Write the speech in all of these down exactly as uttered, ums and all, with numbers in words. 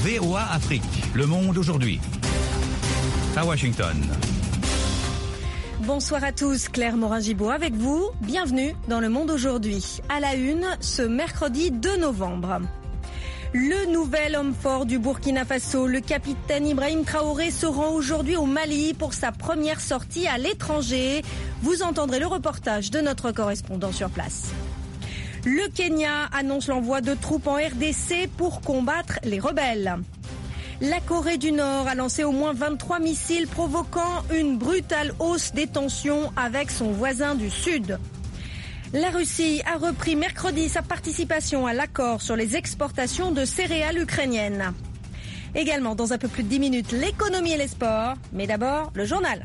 V O A Afrique, Le Monde aujourd'hui. À Washington. Bonsoir à tous, Claire Morin-Gibault avec vous. Bienvenue dans Le Monde aujourd'hui. À la une, ce mercredi deux novembre. Le nouvel homme fort du Burkina Faso, le capitaine Ibrahim Traoré, se rend aujourd'hui au Mali pour sa première sortie à l'étranger. Vous entendrez le reportage de notre correspondant sur place. Le Kenya annonce l'envoi de troupes en R D C pour combattre les rebelles. La Corée du Nord a lancé au moins vingt-trois missiles provoquant une brutale hausse des tensions avec son voisin du Sud. La Russie a repris mercredi sa participation à l'accord sur les exportations de céréales ukrainiennes. Également, dans un peu plus de dix minutes, l'économie et les sports. Mais d'abord, le journal.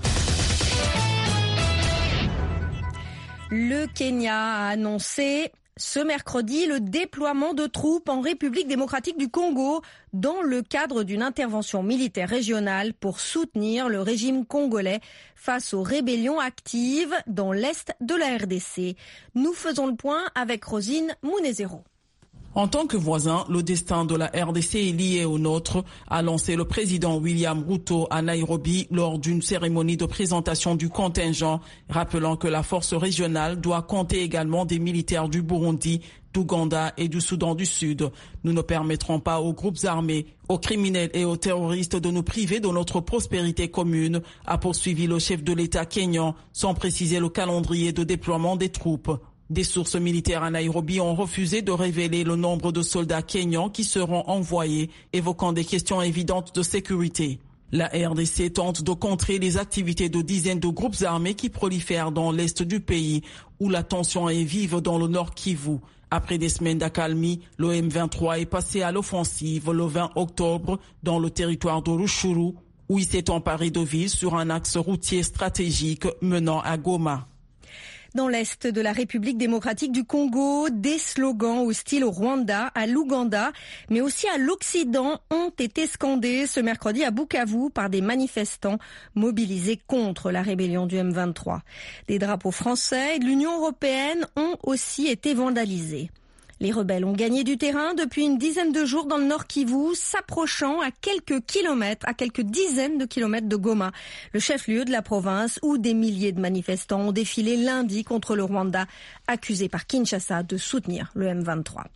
Le Kenya a annoncé ce mercredi le déploiement de troupes en République démocratique du Congo dans le cadre d'une intervention militaire régionale pour soutenir le régime congolais face aux rébellions actives dans l'est de la R D C. Nous faisons le point avec Rosine Mounezero. En tant que voisin, le destin de la R D C est lié au nôtre, a lancé le président William Ruto à Nairobi lors d'une cérémonie de présentation du contingent, rappelant que la force régionale doit compter également des militaires du Burundi, d'Ouganda et du Soudan du Sud. Nous ne permettrons pas aux groupes armés, aux criminels et aux terroristes de nous priver de notre prospérité commune, a poursuivi le chef de l'État kényan, sans préciser le calendrier de déploiement des troupes. Des sources militaires à Nairobi ont refusé de révéler le nombre de soldats kenyans qui seront envoyés, évoquant des questions évidentes de sécurité. La R D C tente de contrer les activités de dizaines de groupes armés qui prolifèrent dans l'est du pays, où la tension est vive dans le nord Kivu. Après des semaines d'accalmie, le M vingt-trois est passé à l'offensive le vingt octobre dans le territoire de Rutshuru, où il s'est emparé de villes sur un axe routier stratégique menant à Goma. Dans l'est de la République démocratique du Congo, des slogans hostiles au Rwanda, à l'Ouganda, mais aussi à l'Occident ont été scandés ce mercredi à Bukavu par des manifestants mobilisés contre la rébellion du M vingt-trois. Des drapeaux français et de l'Union européenne ont aussi été vandalisés. Les rebelles ont gagné du terrain depuis une dizaine de jours dans le Nord Kivu, s'approchant à quelques kilomètres, à quelques dizaines de kilomètres de Goma, le chef-lieu de la province où des milliers de manifestants ont défilé lundi contre le Rwanda, accusé par Kinshasa de soutenir le M vingt-trois.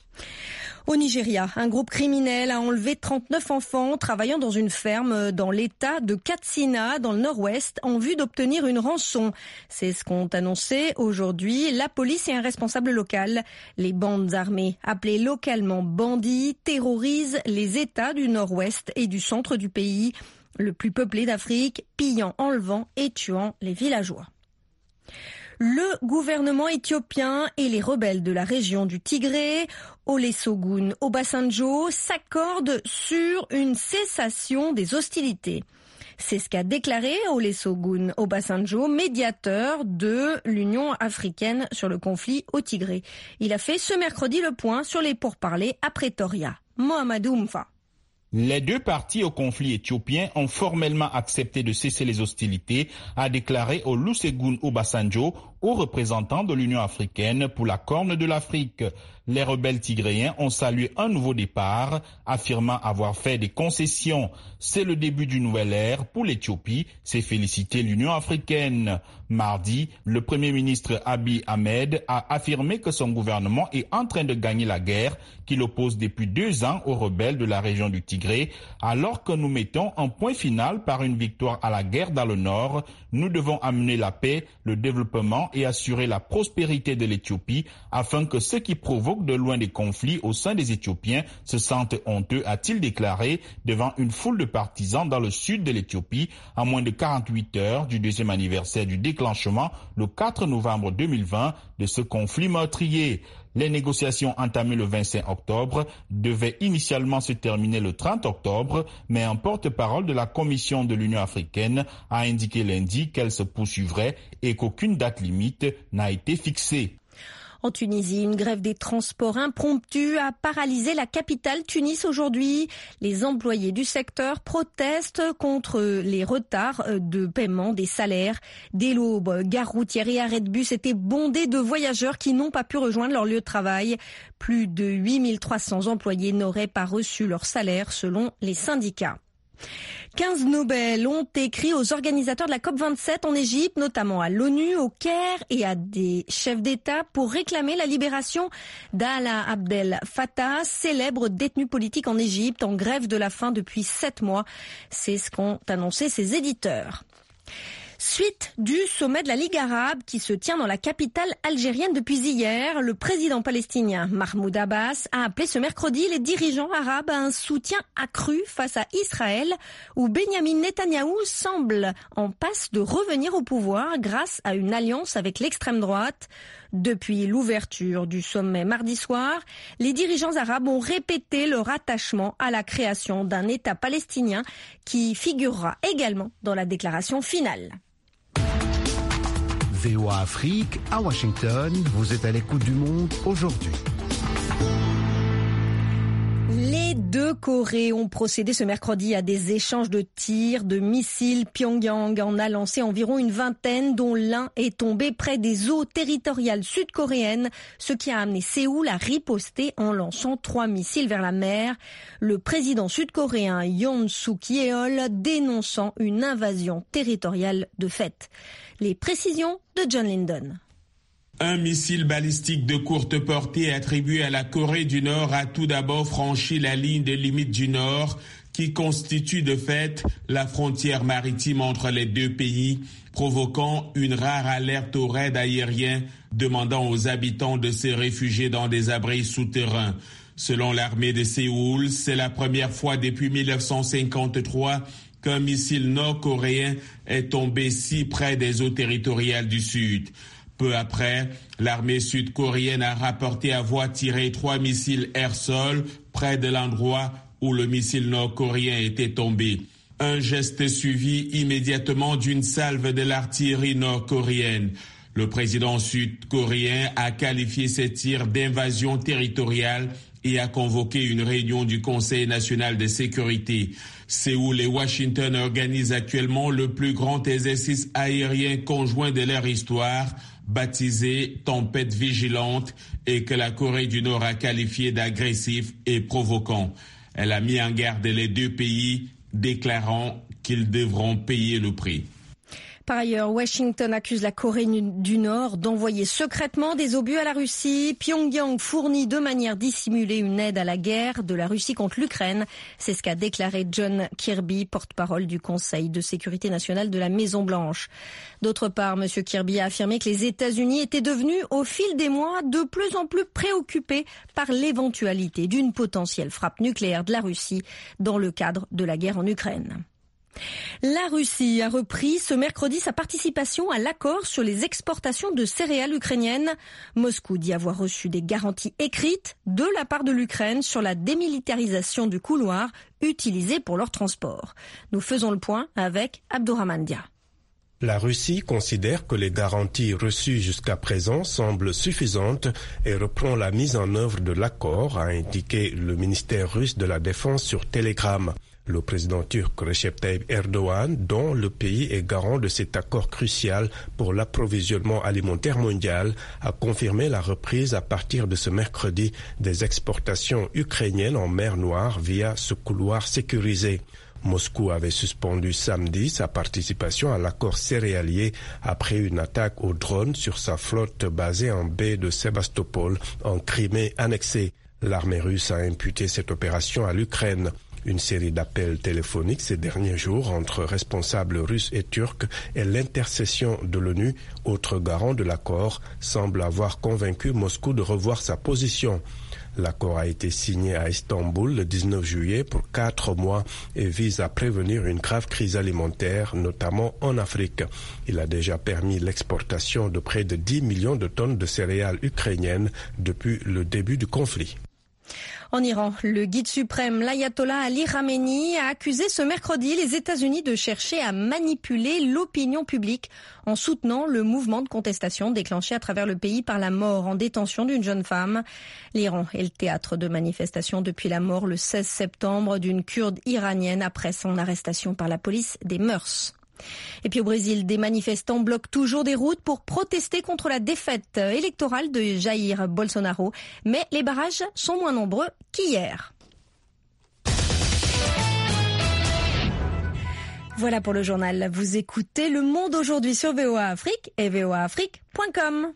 Au Nigeria, un groupe criminel a enlevé trente-neuf enfants travaillant dans une ferme dans l'état de Katsina, dans le nord-ouest, en vue d'obtenir une rançon. C'est ce qu'ont annoncé aujourd'hui la police et un responsable local. Les bandes armées, appelées localement bandits, terrorisent les États du nord-ouest et du centre du pays, le plus peuplé d'Afrique, pillant, enlevant et tuant les villageois. Le gouvernement éthiopien et les rebelles de la région du Tigré, Olusegun Obasanjo, s'accordent sur une cessation des hostilités. C'est ce qu'a déclaré Olusegun Obasanjo, médiateur de l'Union africaine sur le conflit au Tigré. Il a fait ce mercredi le point sur les pourparlers à Pretoria. Mohamedou Mfa. Les deux parties au conflit éthiopien ont formellement accepté de cesser les hostilités, a déclaré Olusegun Obasanjo, haut représentant de l'Union africaine pour la Corne de l'Afrique. Les rebelles tigréens ont salué un nouveau départ, affirmant avoir fait des concessions. C'est le début d'une nouvelle ère pour l'Éthiopie, s'est félicité l'Union africaine. Mardi, le Premier ministre Abiy Ahmed a affirmé que son gouvernement est en train de gagner la guerre qu'il oppose depuis deux ans aux rebelles de la région du Tigré. Alors que nous mettons un point final par une victoire à la guerre dans le nord, nous devons amener la paix, le développement et assurer la prospérité de l'Éthiopie afin que ceux qui provoquent de loin des conflits au sein des Éthiopiens se sentent honteux, a-t-il déclaré devant une foule de partisans dans le sud de l'Éthiopie à moins de quarante-huit heures du deuxième anniversaire du déclenchement le quatre novembre deux mille vingt de ce conflit meurtrier. Les négociations entamées le vingt-cinq octobre devaient initialement se terminer le trente octobre, mais un porte-parole de la Commission de l'Union africaine a indiqué lundi qu'elles se poursuivraient et qu'aucune date limite n'a été fixée. En Tunisie, une grève des transports impromptue a paralysé la capitale Tunis aujourd'hui. Les employés du secteur protestent contre les retards de paiement des salaires. Dès l'aube, gares routières et arrêts de bus étaient bondés de voyageurs qui n'ont pas pu rejoindre leur lieu de travail. Plus de huit mille trois cents employés n'auraient pas reçu leur salaire selon les syndicats. quinze Nobel ont écrit aux organisateurs de la COP vingt-sept en Égypte, notamment à l'ONU, au Caire et à des chefs d'État pour réclamer la libération d'Alaa Abdel Fattah, célèbre détenu politique en Égypte, en grève de la faim depuis sept mois. C'est ce qu'ont annoncé ses éditeurs. Suite du sommet de la Ligue arabe qui se tient dans la capitale algérienne depuis hier, le président palestinien Mahmoud Abbas a appelé ce mercredi les dirigeants arabes à un soutien accru face à Israël, où Benyamin Netanyahou semble en passe de revenir au pouvoir grâce à une alliance avec l'extrême droite. Depuis l'ouverture du sommet mardi soir, les dirigeants arabes ont répété leur attachement à la création d'un État palestinien qui figurera également dans la déclaration finale. V O A Afrique, à Washington, vous êtes à l'écoute du monde aujourd'hui. Les deux Corées ont procédé ce mercredi à des échanges de tirs de missiles. Pyongyang en a lancé environ une vingtaine, dont l'un est tombé près des eaux territoriales sud-coréennes, ce qui a amené Séoul à riposter en lançant trois missiles vers la mer. Le président sud-coréen Yoon Suk-yeol dénonçant une invasion territoriale de fait. Les précisions de John Linden. Un missile balistique de courte portée attribué à la Corée du Nord a tout d'abord franchi la ligne de limite du Nord, qui constitue de fait la frontière maritime entre les deux pays, provoquant une rare alerte au raid aérien, demandant aux habitants de se réfugier dans des abris souterrains. Selon l'armée de Séoul, c'est la première fois depuis mille neuf cent cinquante-trois qu'un missile nord-coréen est tombé si près des eaux territoriales du Sud. Peu après, l'armée sud-coréenne a rapporté avoir tiré trois missiles air-sol près de l'endroit où le missile nord-coréen était tombé. Un geste suivi immédiatement d'une salve de l'artillerie nord-coréenne. Le président sud-coréen a qualifié ces tirs d'invasion territoriale et a convoqué une réunion du Conseil national de sécurité. Séoul et Washington organisent actuellement le plus grand exercice aérien conjoint de leur histoire, baptisé Tempête vigilante, et que la Corée du Nord a qualifié d'agressif et provoquant. Elle a mis en garde les deux pays, déclarant qu'ils devront payer le prix. Par ailleurs, Washington accuse la Corée du Nord d'envoyer secrètement des obus à la Russie. Pyongyang fournit de manière dissimulée une aide à la guerre de la Russie contre l'Ukraine. C'est ce qu'a déclaré John Kirby, porte-parole du Conseil de sécurité nationale de la Maison-Blanche. D'autre part, M. Kirby a affirmé que les États-Unis étaient devenus, au fil des mois, de plus en plus préoccupés par l'éventualité d'une potentielle frappe nucléaire de la Russie dans le cadre de la guerre en Ukraine. La Russie a repris ce mercredi sa participation à l'accord sur les exportations de céréales ukrainiennes. Moscou dit avoir reçu des garanties écrites de la part de l'Ukraine sur la démilitarisation du couloir utilisé pour leur transport. Nous faisons le point avec Abdourahmane Dia. La Russie considère que les garanties reçues jusqu'à présent semblent suffisantes et reprend la mise en œuvre de l'accord, a indiqué le ministère russe de la Défense sur Telegram. Le président turc Recep Tayyip Erdogan, dont le pays est garant de cet accord crucial pour l'approvisionnement alimentaire mondial, a confirmé la reprise à partir de ce mercredi des exportations ukrainiennes en mer Noire via ce couloir sécurisé. Moscou avait suspendu samedi sa participation à l'accord céréalier après une attaque au drone sur sa flotte basée en baie de Sébastopol, en Crimée annexée. L'armée russe a imputé cette opération à l'Ukraine. Une série d'appels téléphoniques ces derniers jours entre responsables russes et turcs et l'intercession de l'ONU, autre garant de l'accord, semble avoir convaincu Moscou de revoir sa position. L'accord a été signé à Istanbul le dix-neuf juillet pour quatre mois et vise à prévenir une grave crise alimentaire, notamment en Afrique. Il a déjà permis l'exportation de près de dix millions de tonnes de céréales ukrainiennes depuis le début du conflit. En Iran, le guide suprême, l'ayatollah Ali Khamenei, a accusé ce mercredi les États-Unis de chercher à manipuler l'opinion publique en soutenant le mouvement de contestation déclenché à travers le pays par la mort en détention d'une jeune femme. L'Iran est le théâtre de manifestations depuis la mort le seize septembre d'une Kurde iranienne après son arrestation par la police des mœurs. Et puis au Brésil, des manifestants bloquent toujours des routes pour protester contre la défaite électorale de Jair Bolsonaro. Mais les barrages sont moins nombreux qu'hier. Voilà pour le journal. Vous écoutez Le Monde aujourd'hui sur V O A Afrique et v o a afrique point com.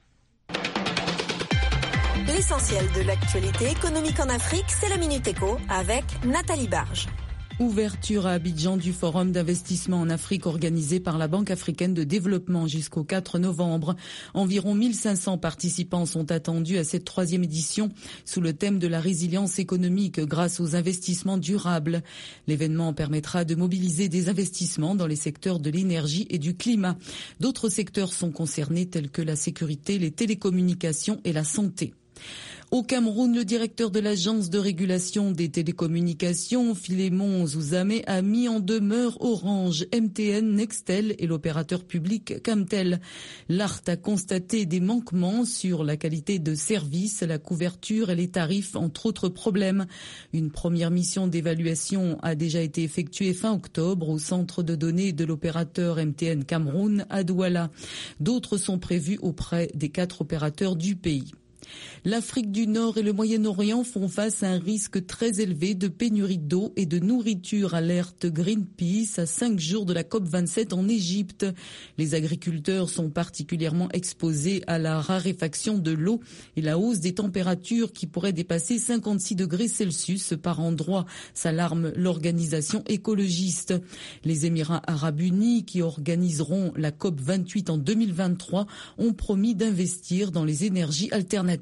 L'essentiel de l'actualité économique en Afrique, c'est la Minute Éco avec Nathalie Barge. Ouverture à Abidjan du forum d'investissement en Afrique organisé par la Banque africaine de développement jusqu'au quatre novembre. Environ mille cinq cents participants sont attendus à cette troisième édition sous le thème de la résilience économique grâce aux investissements durables. L'événement permettra de mobiliser des investissements dans les secteurs de l'énergie et du climat. D'autres secteurs sont concernés tels que la sécurité, les télécommunications et la santé. Au Cameroun, le directeur de l'agence de régulation des télécommunications, Philémon Zouzamé, a mis en demeure Orange, M T N, Nextel et l'opérateur public Camtel. L'A R T a constaté des manquements sur la qualité de service, la couverture et les tarifs, entre autres problèmes. Une première mission d'évaluation a déjà été effectuée fin octobre au centre de données de l'opérateur M T N Cameroun à Douala. D'autres sont prévues auprès des quatre opérateurs du pays. L'Afrique du Nord et le Moyen-Orient font face à un risque très élevé de pénurie d'eau et de nourriture, alerte Greenpeace à cinq jours de la COP vingt-sept en Égypte. Les agriculteurs sont particulièrement exposés à la raréfaction de l'eau et la hausse des températures qui pourraient dépasser cinquante-six degrés Celsius par endroit, s'alarme l'organisation écologiste. Les Émirats arabes unis, qui organiseront la COP vingt-huit en deux mille vingt-trois, ont promis d'investir dans les énergies alternatives.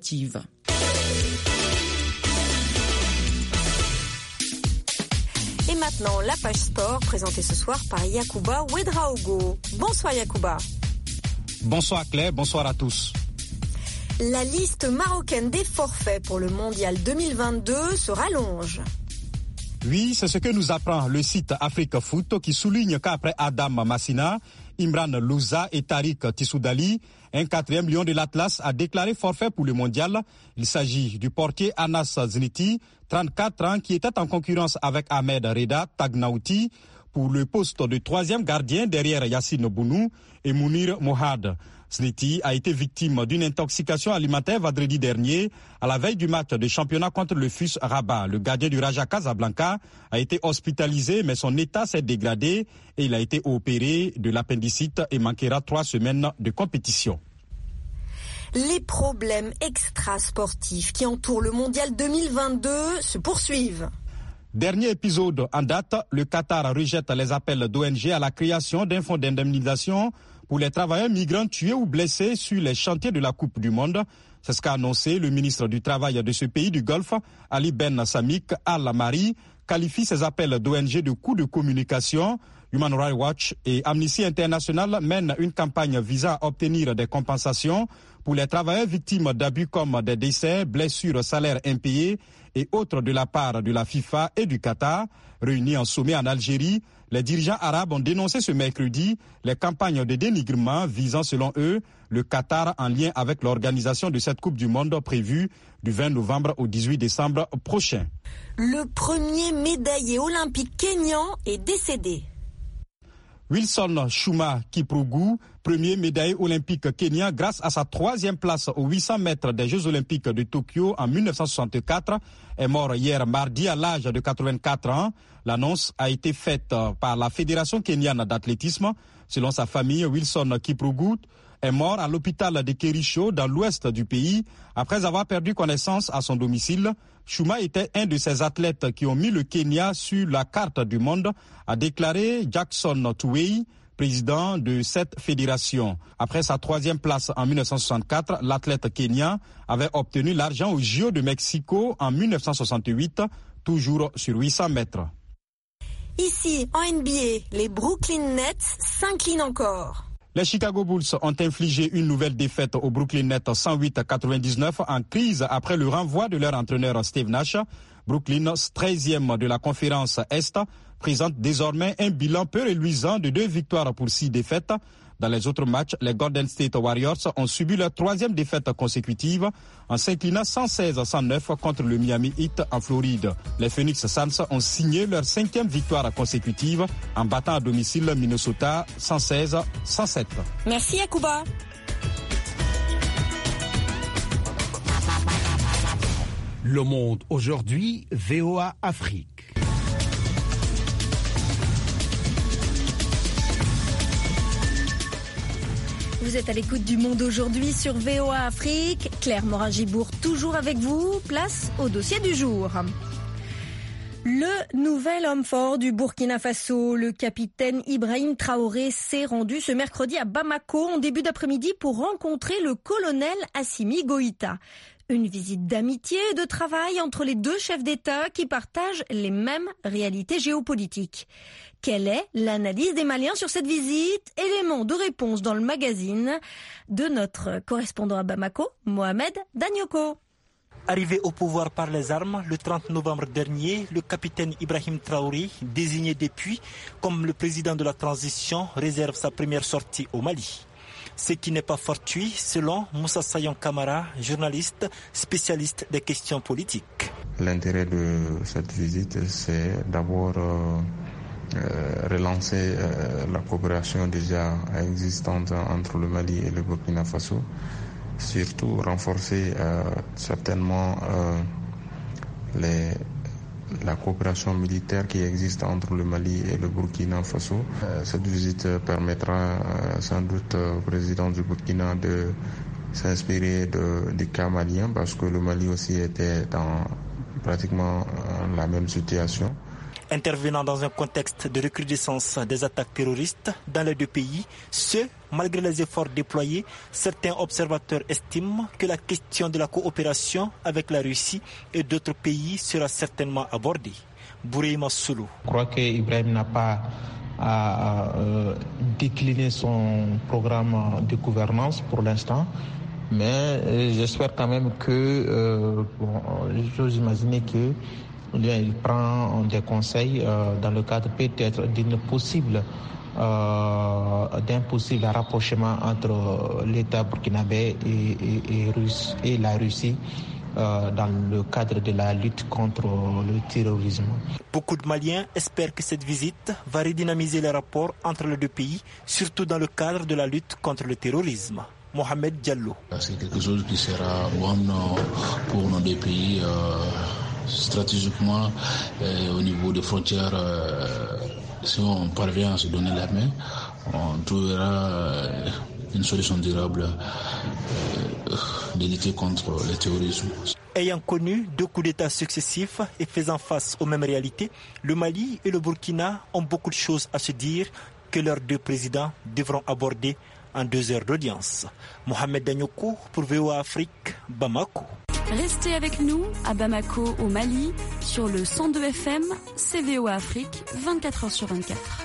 Et maintenant, la page sport, présentée ce soir par Yacouba Ouedraogo. Bonsoir Yacouba. Bonsoir Claire, bonsoir à tous. La liste marocaine des forfaits pour le mondial deux mille vingt-deux se rallonge. Oui, c'est ce que nous apprend le site Afrique Foot qui souligne qu'après Adam Massina, Imran Louza et Tariq Tissoudali, un quatrième lion de l'Atlas a déclaré forfait pour le mondial. Il s'agit du portier Anas Zniti, trente-quatre ans, qui était en concurrence avec Ahmed Reda Tagnauti pour le poste de troisième gardien derrière Yassine Bounou et Mounir Mohad. Zniti a été victime d'une intoxication alimentaire vendredi dernier à la veille du match de championnat contre le F U S Rabat. Le gardien du Raja Casablanca a été hospitalisé, mais son état s'est dégradé et il a été opéré de l'appendicite et manquera trois semaines de compétition. Les problèmes extrasportifs qui entourent le mondial deux mille vingt-deux se poursuivent. Dernier épisode en date, le Qatar rejette les appels d'O N G à la création d'un fonds d'indemnisation pour les travailleurs migrants tués ou blessés sur les chantiers de la Coupe du Monde. C'est ce qu'a annoncé le ministre du Travail de ce pays du Golfe, Ali Ben Samik Al-Mari, qualifie ces appels d'O N G de coups de communication. Human Rights Watch et Amnesty International mènent une campagne visant à obtenir des compensations pour les travailleurs victimes d'abus comme des décès, blessures, salaires impayés et autres de la part de la FIFA et du Qatar. Réunis en sommet en Algérie, les dirigeants arabes ont dénoncé ce mercredi les campagnes de dénigrement visant, selon eux, le Qatar en lien avec l'organisation de cette Coupe du Monde prévue du vingt novembre au dix-huit décembre prochain. Le premier médaillé olympique kényan est décédé. Wilson Chuma Kiprugu, premier médaillé olympique kenyan grâce à sa troisième place aux huit cents mètres des Jeux olympiques de Tokyo en mille neuf cent soixante-quatre, est mort hier mardi à l'âge de quatre-vingt-quatre ans. L'annonce a été faite par la Fédération kenyane d'athlétisme. Selon sa famille, Wilson Kiprugu est mort à l'hôpital de Kericho dans l'ouest du pays après avoir perdu connaissance à son domicile. Chuma était un de ces athlètes qui ont mis le Kenya sur la carte du monde, a déclaré Jackson Tuwei, président de cette fédération. Après sa troisième place en mille neuf cent soixante-quatre, l'athlète kenyan avait obtenu l'argent aux J O de Mexico en mille neuf cent soixante-huit, toujours sur huit cents mètres. Ici, en N B A, les Brooklyn Nets s'inclinent encore. Les Chicago Bulls ont infligé une nouvelle défaite au Brooklyn Nets cent huit à quatre-vingt-dix-neuf en crise après le renvoi de leur entraîneur Steve Nash. Brooklyn, treizième de la conférence Est, présente désormais un bilan peu reluisant de deux victoires pour six défaites. Dans les autres matchs, les Golden State Warriors ont subi leur troisième défaite consécutive en s'inclinant cent seize à cent neuf contre le Miami Heat en Floride. Les Phoenix Suns ont signé leur cinquième victoire consécutive en battant à domicile Minnesota cent seize à cent sept. Merci Yacouba. Le Monde aujourd'hui, V O A Afrique. Vous êtes à l'écoute du Monde aujourd'hui sur V O A Afrique. Claire Morin-Gibourg toujours avec vous. Place au dossier du jour. Le nouvel homme fort du Burkina Faso, le capitaine Ibrahim Traoré, s'est rendu ce mercredi à Bamako en début d'après-midi pour rencontrer le colonel Assimi Goïta. Une visite d'amitié et de travail entre les deux chefs d'État qui partagent les mêmes réalités géopolitiques. Quelle est l'analyse des Maliens sur cette visite? Élément de réponse dans le magazine de notre correspondant à Bamako, Mohamed Danyoko. Arrivé au pouvoir par les armes le trente novembre dernier, le capitaine Ibrahim Traoré, désigné depuis comme le président de la transition, réserve sa première sortie au Mali. Ce qui n'est pas fortuit, selon Moussa Sayon Kamara, journaliste spécialiste des questions politiques. L'intérêt de cette visite, c'est d'abord euh, euh, relancer euh, la coopération déjà existante entre le Mali et le Burkina Faso, surtout renforcer euh, certainement euh, les la coopération militaire qui existe entre le Mali et le Burkina Faso. Euh, cette visite permettra euh, sans doute au président du Burkina de s'inspirer de, du cas malien parce que le Mali aussi était dans pratiquement euh, la même situation. Intervenant dans un contexte de recrudescence des attaques terroristes dans les deux pays, ce, malgré les efforts déployés, certains observateurs estiment que la question de la coopération avec la Russie et d'autres pays sera certainement abordée. Bourema Soulou. Je crois qu'Ibrahim n'a pas à euh, décliner son programme de gouvernance pour l'instant. Mais euh, j'espère quand même que, euh, bon, j'ose imaginer que il prend des conseils euh, dans le cadre peut-être d'une possible, euh, d'un possible rapprochement entre l'État burkinabé et, et, et, Russe, et la Russie euh, dans le cadre de la lutte contre le terrorisme. Beaucoup de Maliens espèrent que cette visite va redynamiser les rapports entre les deux pays, surtout dans le cadre de la lutte contre le terrorisme. Mohamed Diallo. C'est quelque chose qui sera bon pour nos deux pays. Euh... Stratégiquement, euh, au niveau des frontières, euh, si on parvient à se donner la main, on trouvera euh, une solution durable euh, de lutter contre le terrorisme. Ayant connu deux coups d'État successifs et faisant face aux mêmes réalités, le Mali et le Burkina ont beaucoup de choses à se dire que leurs deux présidents devront aborder en deux heures d'audience. Mohamed Danyoko pour V O A Afrique, Bamako. Restez avec nous à Bamako, au Mali, sur le cent deux F M, C V O A Afrique, vingt-quatre heures sur vingt-quatre.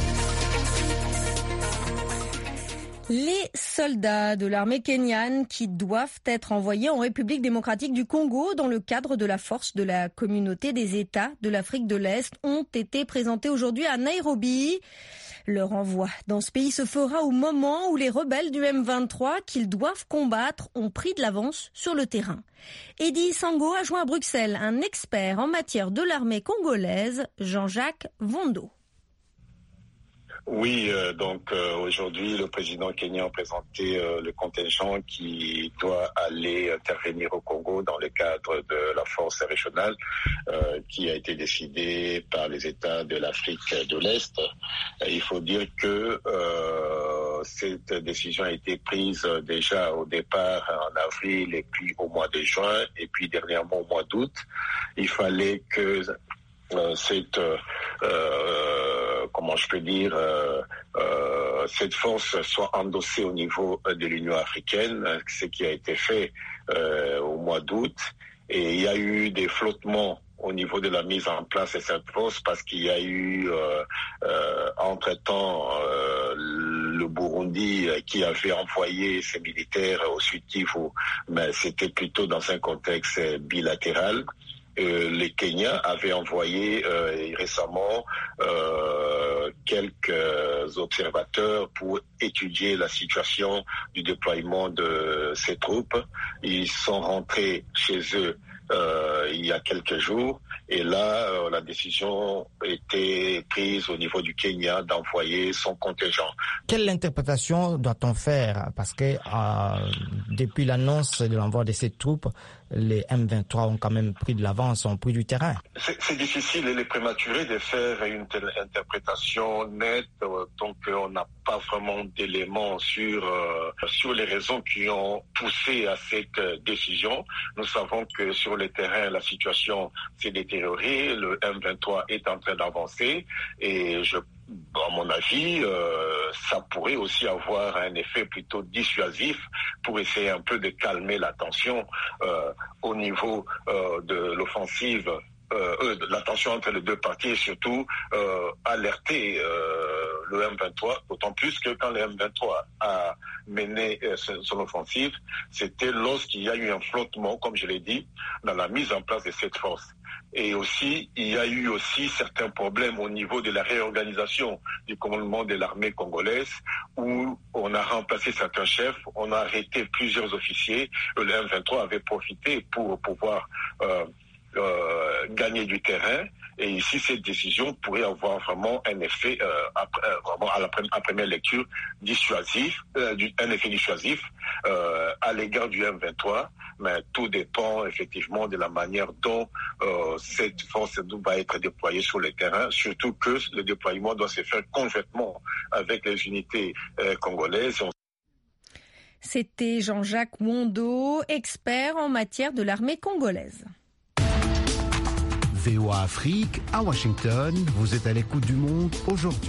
Les soldats de l'armée kenyane qui doivent être envoyés en République démocratique du Congo dans le cadre de la force de la communauté des États de l'Afrique de l'Est ont été présentés aujourd'hui à Nairobi. Leur envoi dans ce pays se fera au moment où les rebelles du M vingt-trois qu'ils doivent combattre ont pris de l'avance sur le terrain. Eddy Sango a joint à Bruxelles un expert en matière de l'armée congolaise, Jean-Jacques Vondo. Oui, euh, donc euh, aujourd'hui, le président kenyan a présenté euh, le contingent qui doit aller intervenir au Congo dans le cadre de la force régionale euh, qui a été décidée par les États de l'Afrique de l'Est. Il faut dire que euh, cette décision a été prise déjà au départ en avril et puis au mois de juin et puis dernièrement au mois d'août. Il fallait que euh, cette euh, comment je peux dire, euh, euh, cette force soit endossée au niveau de l'Union africaine, ce qui a été fait euh, au mois d'août. Et il y a eu des flottements au niveau de la mise en place de cette force parce qu'il y a eu, euh, euh, entre-temps, euh, le Burundi qui avait envoyé ses militaires au Sud Kivu, mais c'était plutôt dans un contexte bilatéral. Euh, les Kenyans avaient envoyé euh, récemment euh, quelques observateurs pour étudier la situation du déploiement de ces troupes. Ils sont rentrés chez eux euh, il y a quelques jours et là, euh, la décision était prise au niveau du Kenya d'envoyer son contingent. Quelle interprétation doit-on faire? Parce que euh, depuis l'annonce de l'envoi de ces troupes, les M vingt-trois ont quand même pris de l'avance, ont pris du terrain. C'est, c'est difficile, il est prématuré de faire une telle interprétation nette, euh, donc euh, on n'a pas vraiment d'éléments sur euh, sur les raisons qui ont poussé à cette euh, décision. Nous savons que sur le terrain, la situation s'est détériorée, le M vingt-trois est en train d'avancer et je à mon avis, euh, ça pourrait aussi avoir un effet plutôt dissuasif pour essayer un peu de calmer la tension euh, au niveau euh, de l'offensive, euh, de la tension entre les deux parties et surtout euh, alerter euh, le M vingt-trois, d'autant plus que quand le M vingt-trois a mené euh, son offensive, c'était lorsqu'il y a eu un flottement, comme je l'ai dit, dans la mise en place de cette force. Et aussi, il y a eu aussi certains problèmes au niveau de la réorganisation du commandement de l'armée congolaise où on a remplacé certains chefs, on a arrêté plusieurs officiers. Le M vingt-trois avait profité pour pouvoir euh, euh, gagner du terrain. Et ici, cette décision pourrait avoir vraiment un effet, euh, après, euh, vraiment à la pre- à première lecture, dissuasif, euh, du, un effet dissuasif euh, à l'égard du M vingt-trois. Mais tout dépend effectivement de la manière dont euh, cette force va être déployée sur le terrain, surtout que le déploiement doit se faire conjointement avec les unités euh, congolaises. C'était Jean-Jacques Wondo, expert en matière de l'armée congolaise. V O A Afrique, à Washington, vous êtes à l'écoute du monde aujourd'hui.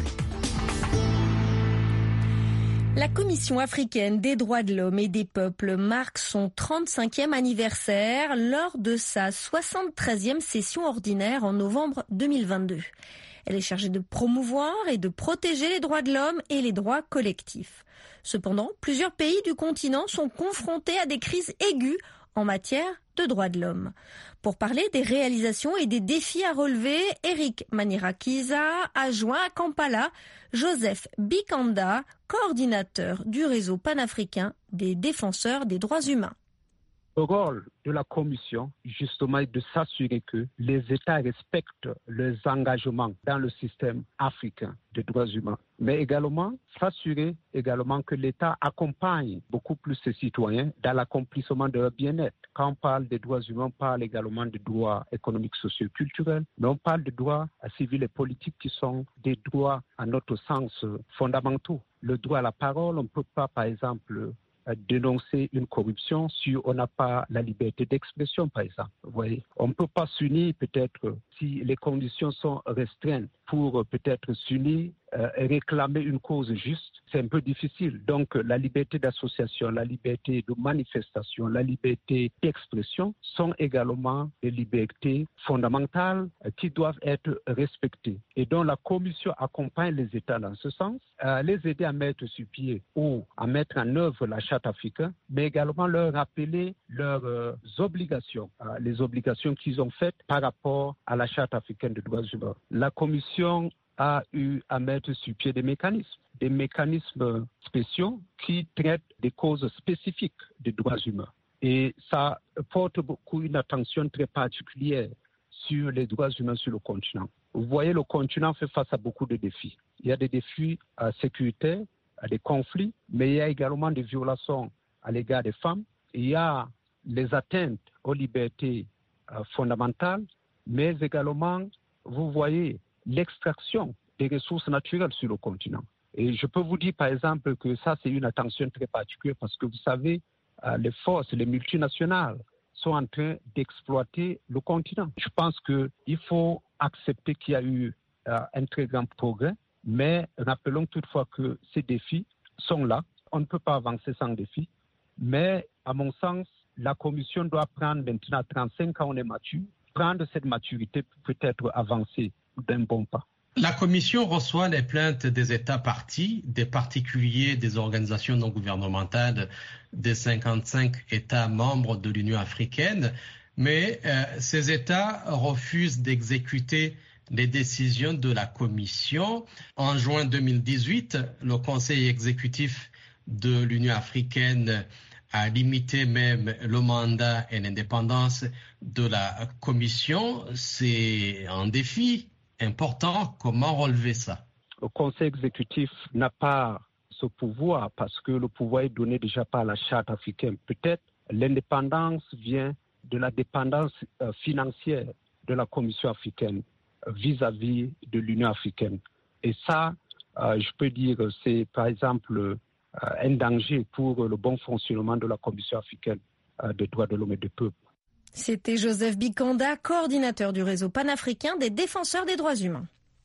La Commission africaine des droits de l'homme et des peuples marque son trente-cinquième anniversaire lors de sa soixante-treizième session ordinaire en novembre deux mille vingt-deux. Elle est chargée de promouvoir et de protéger les droits de l'homme et les droits collectifs. Cependant, plusieurs pays du continent sont confrontés à des crises aiguës en matière de droits de l'homme. Pour parler des réalisations et des défis à relever, Eric Manirakiza a joint à Kampala Joseph Bikanda, coordinateur du réseau panafricain des défenseurs des droits humains. Le rôle de la Commission, justement, est de s'assurer que les États respectent leurs engagements dans le système africain des droits humains, mais également s'assurer également que l'État accompagne beaucoup plus ses citoyens dans l'accomplissement de leur bien-être. Quand on parle des droits humains, on parle également des droits économiques, sociaux et culturels, mais on parle de droits civils et politiques qui sont des droits, à notre sens, fondamentaux. Le droit à la parole, on ne peut pas, par exemple, dénoncer une corruption si on n'a pas la liberté d'expression, par exemple. Vous voyez, on ne peut pas s'unir peut-être si les conditions sont restreintes pour peut-être s'unir euh, et réclamer une cause juste. C'est un peu difficile. Donc la liberté d'association, la liberté de manifestation, la liberté d'expression sont également des libertés fondamentales euh, qui doivent être respectées. Et donc la Commission accompagne les États dans ce sens, euh, les aider à mettre sur pied ou à mettre en œuvre la Charte africaine, mais également leur rappeler leurs euh, obligations, euh, les obligations qu'ils ont faites par rapport à la Charte africaine des droits humains. La Commission a eu à mettre sur pied des mécanismes, des mécanismes spéciaux qui traitent des causes spécifiques des droits humains. Et ça porte beaucoup une attention très particulière sur les droits humains sur le continent. Vous voyez, le continent fait face à beaucoup de défis. Il y a des défis euh, sécuritaires, des conflits, mais il y a également des violations à l'égard des femmes. Il y a les atteintes aux libertés euh, fondamentales, mais également, vous voyez, l'extraction des ressources naturelles sur le continent. Et je peux vous dire, par exemple, que ça, c'est une attention très particulière parce que vous savez, euh, les forces, les multinationales sont en train d'exploiter le continent. Je pense qu'il faut accepter qu'il y a eu euh, un très grand progrès, mais rappelons toutefois que ces défis sont là. On ne peut pas avancer sans défis, mais à mon sens, la Commission doit prendre maintenant trente-cinq ans, on est mature, prendre cette maturité pour peut-être avancer d'un bon pas. La Commission reçoit les plaintes des États parties, des particuliers, des organisations non gouvernementales des cinquante-cinq États membres de l'Union africaine, mais euh, ces États refusent d'exécuter les décisions de la Commission. En juin deux mille dix-huit, le Conseil exécutif de l'Union africaine a limité même le mandat et l'indépendance de la Commission. C'est un défi important. Comment relever ça? Le Conseil exécutif n'a pas ce pouvoir parce que le pouvoir est donné déjà par la Charte africaine. Peut-être l'indépendance vient de la dépendance euh, financière de la Commission africaine euh, vis-à-vis de l'Union africaine. Et ça, euh, je peux dire que c'est par exemple euh, un danger pour le bon fonctionnement de la Commission africaine euh, des droits de l'homme et des peuples. C'était Joseph Bikanda, coordinateur du réseau panafricain des défenseurs des droits humains.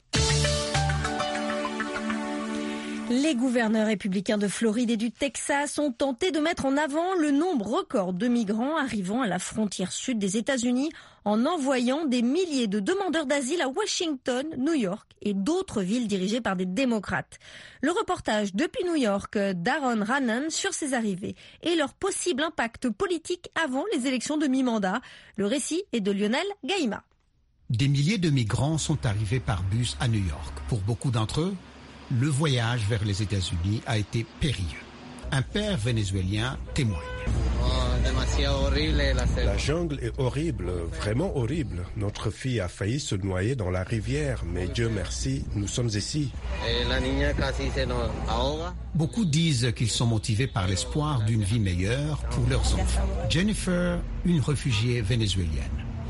Les gouverneurs républicains de Floride et du Texas ont tenté de mettre en avant le nombre record de migrants arrivant à la frontière sud des États-Unis en envoyant des milliers de demandeurs d'asile à Washington, New York et d'autres villes dirigées par des démocrates. Le reportage depuis New York d'Aaron Rannan sur ces arrivées et leur possible impact politique avant les élections de mi-mandat. Le récit est de Lionel Gaïma. Des milliers de migrants sont arrivés par bus à New York. Pour beaucoup d'entre eux, le voyage vers les États-Unis a été périlleux. Un père vénézuélien témoigne. La jungle est horrible, vraiment horrible. Notre fille a failli se noyer dans la rivière, mais Dieu merci, nous sommes ici. Beaucoup disent qu'ils sont motivés par l'espoir d'une vie meilleure pour leurs enfants. Jennifer, une réfugiée vénézuélienne.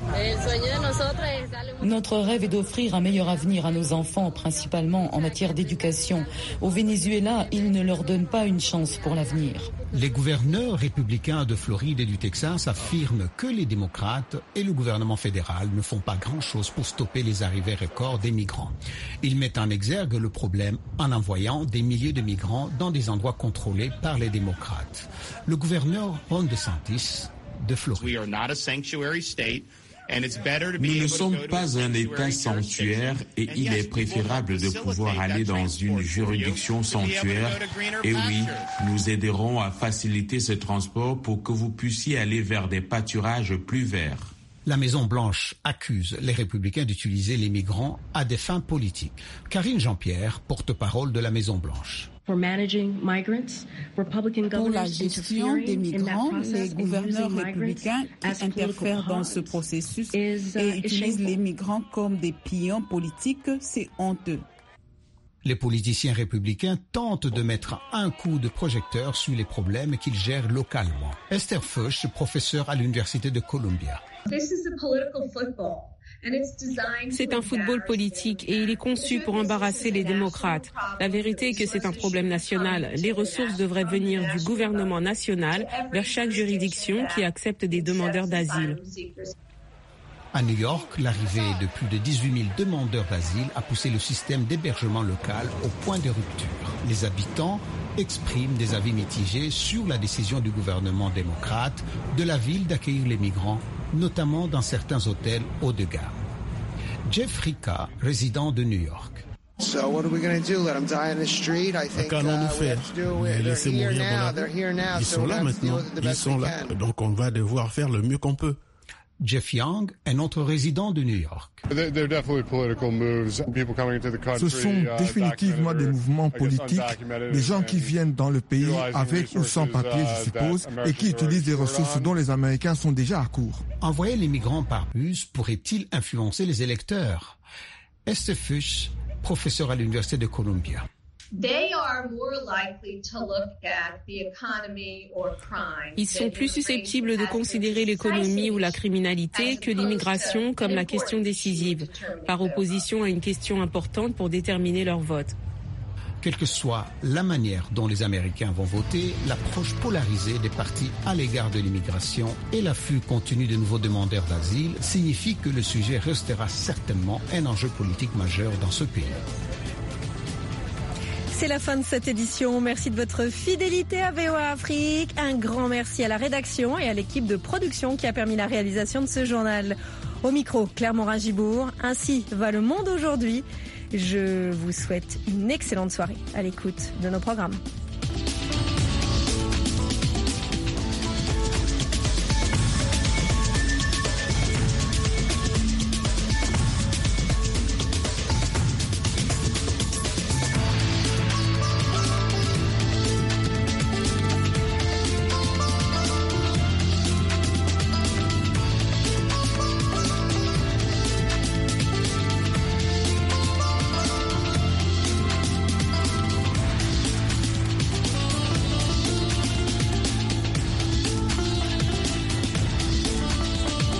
Notre rêve est d'offrir un meilleur avenir à nos enfants, principalement en matière d'éducation. Au Venezuela, ils ne leur donnent pas une chance pour l'avenir. Les gouverneurs républicains de Floride et du Texas affirment que les démocrates et le gouvernement fédéral ne font pas grand-chose pour stopper les arrivées records des migrants. Ils mettent en exergue le problème en envoyant des milliers de migrants dans des endroits contrôlés par les démocrates. Le gouverneur Ron DeSantis de Floride. Nous ne sommes pas un État sanctuaire et il est préférable de pouvoir aller dans une juridiction sanctuaire. Et oui, nous aiderons à faciliter ce transport pour que vous puissiez aller vers des pâturages plus verts. La Maison-Blanche accuse les républicains d'utiliser les migrants à des fins politiques. Karine Jean-Pierre, porte-parole de la Maison-Blanche. Pour la gestion des migrants, les gouverneurs républicains qui interfèrent dans ce processus et utilisent les migrants comme des pions politiques, c'est honteux. Les politiciens républicains tentent de mettre un coup de projecteur sur les problèmes qu'ils gèrent localement. Esther Fuchs, professeure à l'Université de Columbia. C'est un football politique et il est conçu pour embarrasser les démocrates. La vérité est que c'est un problème national. Les ressources devraient venir du gouvernement national vers chaque juridiction qui accepte des demandeurs d'asile. À New York, l'arrivée de plus de dix-huit mille demandeurs d'asile a poussé le système d'hébergement local au point de rupture. Les habitants expriment des avis mitigés sur la décision du gouvernement démocrate de la ville d'accueillir les migrants, notamment dans certains hôtels haut de gamme. Jeff Rika, résident de New York. Qu'allons-nous faire? Les laisser mourir dans la rue? Ils sont là maintenant, ils sont là, donc on va devoir faire le mieux qu'on peut. Jeff Young, un autre résident de New York. Ce sont définitivement des mouvements politiques, des gens qui viennent dans le pays avec ou sans papier, je suppose, et qui utilisent des ressources dont les Américains sont déjà à court. Envoyer les migrants par bus pourrait-il influencer les électeurs? Esther Fuchs, professeur à l'Université de Columbia. Ils sont plus susceptibles de considérer l'économie ou la criminalité que l'immigration comme la question décisive, par opposition à une question importante pour déterminer leur vote. Quelle que soit la manière dont les Américains vont voter, l'approche polarisée des partis à l'égard de l'immigration et l'afflux continu de nouveaux demandeurs d'asile signifie que le sujet restera certainement un enjeu politique majeur dans ce pays. C'est la fin de cette édition. Merci de votre fidélité à V O A Afrique. Un grand merci à la rédaction et à l'équipe de production qui a permis la réalisation de ce journal. Au micro, Claire Morin-Gibourg. Ainsi va le monde aujourd'hui. Je vous souhaite une excellente soirée à l'écoute de nos programmes.